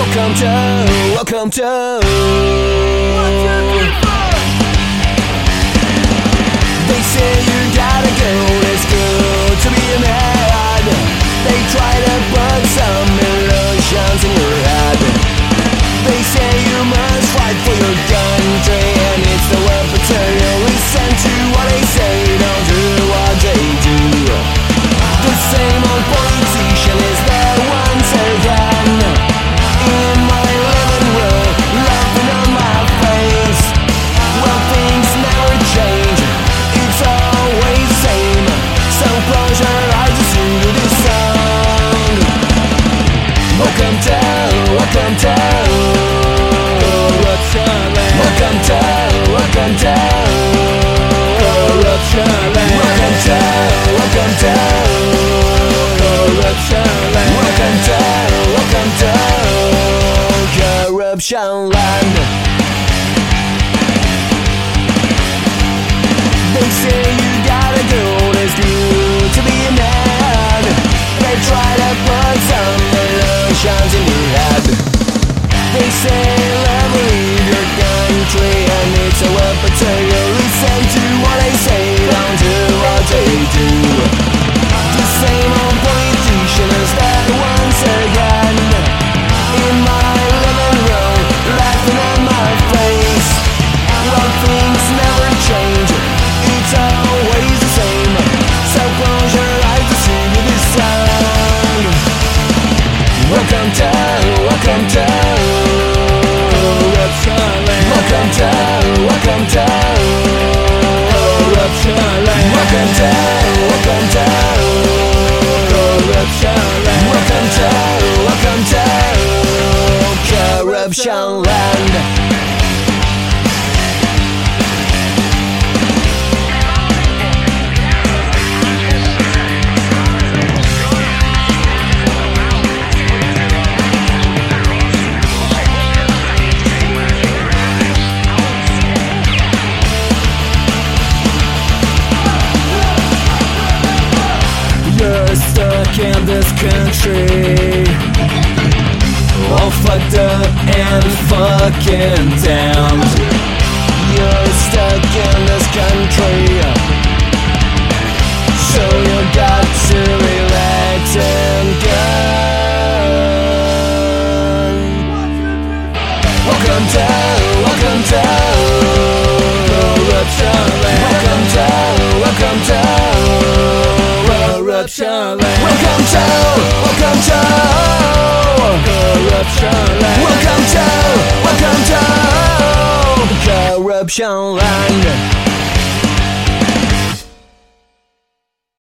Welcome to They say you gotta go, it's good to be a man. They try to put some illusions in your head. They say you must fight for your country, and it's the weapon to you. Listen to what they say, don't do what they do. The same old politician is there once again in my living room, laughing on my face. Well, things never change, it's always the same. So close your eyes to sing to this song. Welcome to Corruption Land. Welcome to Corruption Land. Welcome to Corruption Land. Welcome to Corruption Land. They say you gotta go, it's good to be a man. They try to put some illusions in your head. They say love will leave your country, and it's a weapon to you. Listen to what they say, don't do what they do. The same old politician is there once again in my living room, laughing at my face. Well, things never change, it's always the same. So close your eyes to sing this song. Welcome to Corruption Land. Welcome to Corruption Land. Welcome to Corruption Land. Welcome to Corruption Land. You're stuck in this country, all fucked up and fucking damned. You're stuck in this country, so you got to relax and go. Welcome to Corruption Land. Welcome to Corruption Land. Welcome to Corruption Land. Welcome to Corruption Land.